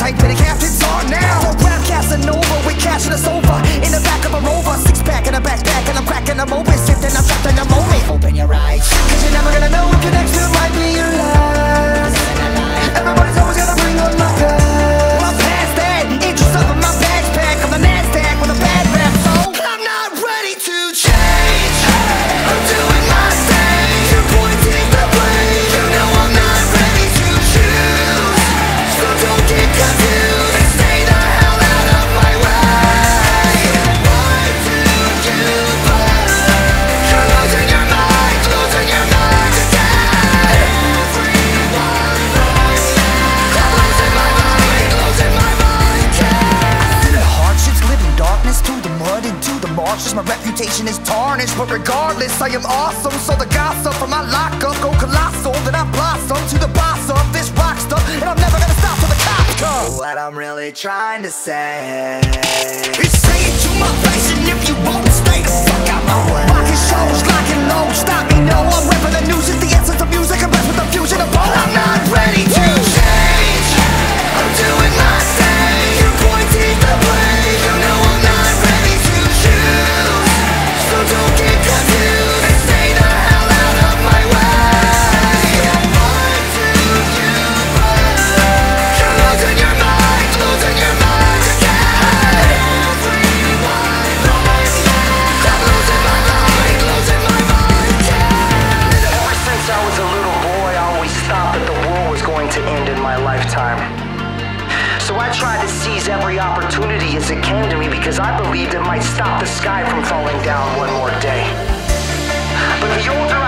tight fitted captains on now. No rap Casanova, we cashing us over in the back of a Rover, six pack in a backpack, and I'm cracking them open, sifting, I'm trapped in the moment. Open your eyes, cause you're never gonna know what connection might be your last. Everybody's always gonna bring up my past. Well, past that, interest up in my backpack, on the NASDAQ with a bad rap, so I'm not ready to change. I'm doing my thing, you're pointing the blame. You know I'm not ready to choose, so don't get confused and stay the hell out of my way. Why do you bother? You're losing your mind again. Everyone knows I'm losing my mind again. Hardships, live in darkness, through the mud, into the marshes. My reputation is tarnished, but regardless, I am awesome. So the gossip from my lockup go colossal. Then I blossom to the boss of this rock stuff, and I'm never gonna stop till the cops come. What I'm really trying to say is say it to my face, and if you won't stay the fuck out my way. Rockin' shows, locking low, stop me, no. I'm rapping the news, it's the essence of music. I'm with the fusion of both. I'm not ready to change. I'm doing my thing. You're pointing the blame. You know I'm not ready to choose, so don't get confused and stay the hell out of my way. Why do you bother? You're losing your mind again. Everyone knows I'm losing my mind again. Ever since I was a little boy, I always thought that the world was going to end in my lifetime. So I tried to seize every opportunity as it came to me, because I believed it might stop the sky from falling down one more day. But the older